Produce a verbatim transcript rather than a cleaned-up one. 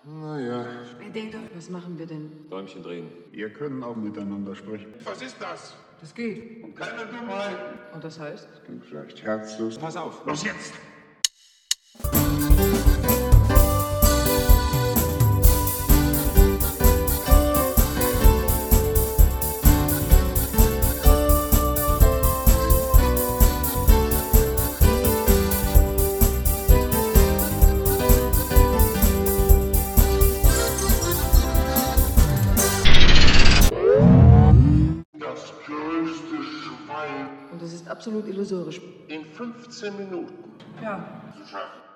Naja. Was machen wir denn? Däumchen drehen. Wir können auch miteinander sprechen. Was ist das? Das geht. Und keine Dummheit. Und das heißt? Das klingt vielleicht herzlos. Pass auf. Los jetzt! Das größte Schwein Und das ist absolut illusorisch. in fünfzehn Minuten Ja. zu schaffen.